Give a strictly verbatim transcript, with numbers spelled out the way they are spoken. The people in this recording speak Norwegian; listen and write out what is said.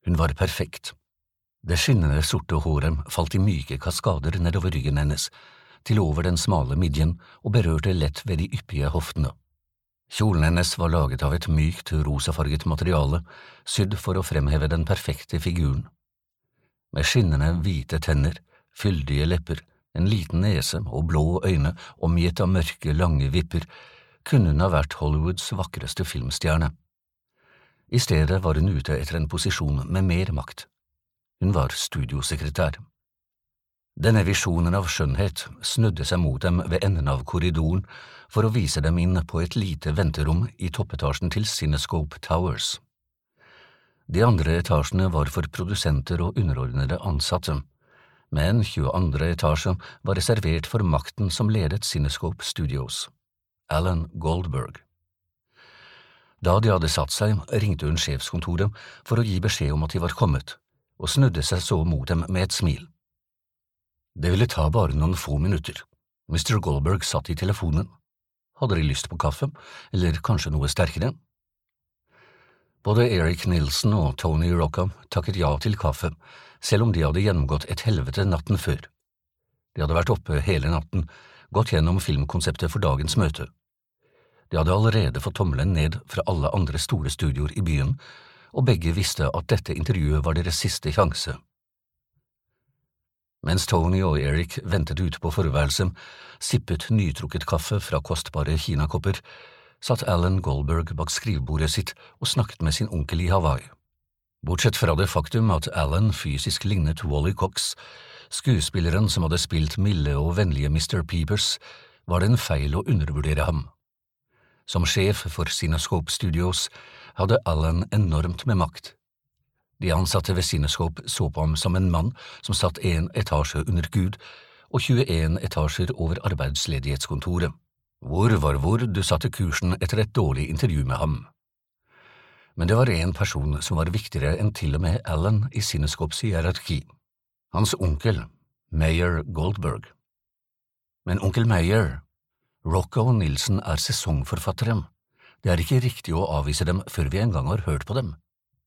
Hun var perfekt. Det skinnende sorte håret falt i myke kaskader nedover ryggen hennes, til over den smale midjen og berørte lett ved de yppige hoftene. Kjolen hennes var laget av et mykt, rosafarget materiale, sydd for å fremheve den perfekte figuren. Med skinnende hvite tenner, fyldige lepper, en liten nese og blå øyne omgitt av mørke, lange vipper, kunne hun ha vært Hollywoods vakreste filmstjerne. I stedet var hun ute etter en posisjon med mer makt. Hun var studiosekretær. Denne visjonen av skjønnhet snudde seg mot dem ved enden av korridoren for å vise dem inn på et lite venterom i toppetasjen til Cinescope Towers. De andre etasjene var for produsenter og underordnede ansatte, men tjueandre etasje var reservert for makten som ledet Cinescope Studios, Alan Goldberg. Da de hadde satt seg, ringte hun sjefskontoret for å gi beskjed om at de var kommet, og snudde seg så mot dem med et smil. Det ville ta bare noen få minutter. mister Goldberg satt i telefonen. Hadde de lyst på kaffe, eller kanskje noe sterkere? Både Eric Nilsson og Tony Rocca takket ja til kaffe, selv om de hadde gjennomgått et helvete natten før. De hadde vært oppe hele natten, gått gjennom filmkonseptet for dagens møte. De hadde allerede fått tommelen ned fra alle andre store studioer i byen, og begge visste at dette intervjuet var deres siste sjanse. Mens Tony og Eric ventet ute på forværelset, sippet nytrukket kaffe fra kostbare kinakopper, satt Alan Goldberg bak skrivebordet sitt og snakket med sin onkel i Hawaii. Bortsett fra det faktum at Alan fysisk lignet Wally Cox, skuespilleren som hadde spilt milde og vennlige mister Peepers, var det en feil å undervurdere ham. Som sjef for Cinescope Studios hadde Alan enormt med makt. De ansatte ved Cinescope så på ham som en mann som satt en etasje under Gud og tjueen etasjer over arbeidsledighetskontoret. Hvor var hvor du satte kursen etter et dårlig intervju med ham. Men det var en person som var viktigere enn til og med Alan i Cinescopes hierarki. Hans onkel, Mayer Goldberg. Men onkel Mayer, Rocca og Nilsson er sesongforfattere. Det er ikke riktig å avvise dem før vi en gang har hørt på dem.